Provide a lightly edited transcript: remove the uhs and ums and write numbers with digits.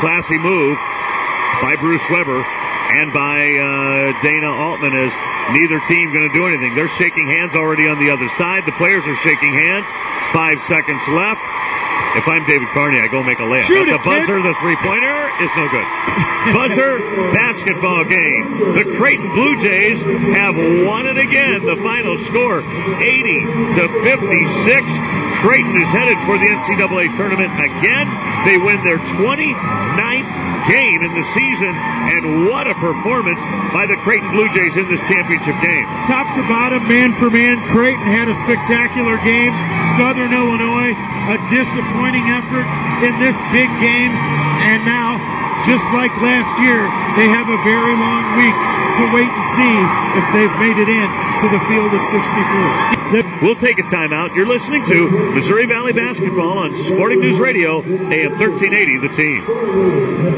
classy move by Bruce Weber and by Dana Altman, as neither team going to do anything. They're shaking hands already on the other side. The players are shaking hands. 5 seconds left. If I'm David Carney, I go make a layup. At the buzzer, the three-pointer is no good. Buzzer basketball game. The Creighton Blue Jays have won it again. The final score, 80-56. Creighton is headed for the NCAA tournament again. They win their 29th game in the season, and what a performance by the Creighton Blue Jays in this championship game. Top to bottom, man for man, Creighton had a spectacular game. Southern Illinois, a disappointing effort in this big game, and now, just like last year, they have a very long week to wait and see if they've made it in to the field of 64. We'll take a timeout. You're listening to Missouri Valley Basketball on Sporting News Radio, AM 1380, The Team.